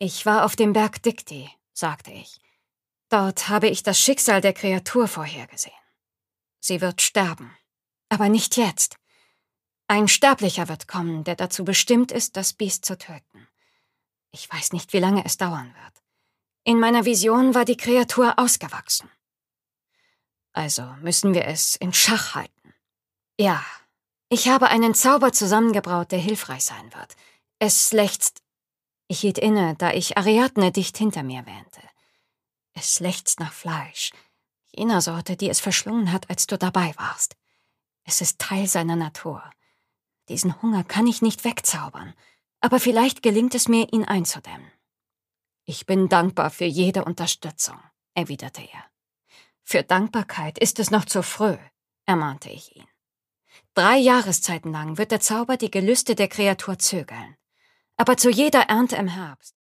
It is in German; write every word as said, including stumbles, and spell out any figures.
Ich war auf dem Berg Dikti, sagte ich. Dort habe ich das Schicksal der Kreatur vorhergesehen. Sie wird sterben. Aber nicht jetzt. Ein Sterblicher wird kommen, der dazu bestimmt ist, das Biest zu töten. Ich weiß nicht, wie lange es dauern wird. In meiner Vision war die Kreatur ausgewachsen. Also müssen wir es in Schach halten. Ja, ich habe einen Zauber zusammengebraut, der hilfreich sein wird. Es lechzt... Ich hielt inne, da ich Ariadne dicht hinter mir wähnte. Es lechzt nach Fleisch. Jener Sorte, die es verschlungen hat, als du dabei warst. Es ist Teil seiner Natur. Diesen Hunger kann ich nicht wegzaubern, aber vielleicht gelingt es mir, ihn einzudämmen. Ich bin dankbar für jede Unterstützung, erwiderte er. Für Dankbarkeit ist es noch zu früh, ermahnte ich ihn. Drei Jahreszeiten lang wird der Zauber die Gelüste der Kreatur zögeln. Aber zu jeder Ernte im Herbst